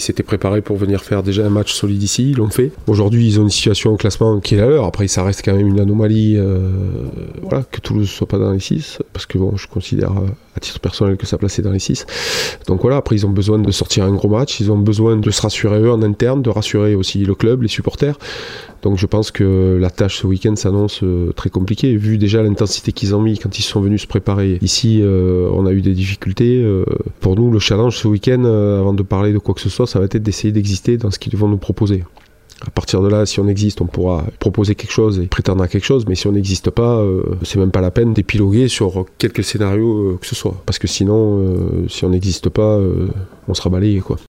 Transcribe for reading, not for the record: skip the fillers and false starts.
s'étaient préparés pour venir faire déjà un match solide ici, ils l'ont fait. Aujourd'hui, ils ont une situation au classement qui est la leur. Après, ça reste quand même une anomalie que Toulouse ne soit pas dans les 6, parce que bon, je considère à titre personnel que sa place est dans les 6. Donc voilà, après, ils ont besoin de sortir un gros match, ils ont besoin de se rassurer eux en interne, de rassurer aussi le club, les supporters. Donc je pense que la tâche ce week-end s'annonce très compliquée, vu déjà l'intensité qu'ils ont mis quand ils sont venus se préparer. Ici, on a eu des difficultés. Pour nous, le challenge ce week-end, avant de parler de quoi que ce soit, ça va être d'essayer d'exister dans ce qu'ils vont nous proposer. À partir de là, si on existe, on pourra proposer quelque chose et prétendre à quelque chose, mais si on n'existe pas, c'est même pas la peine d'épiloguer sur quelques scénarios que ce soit. Parce que sinon, si on n'existe pas, on sera balayé, quoi.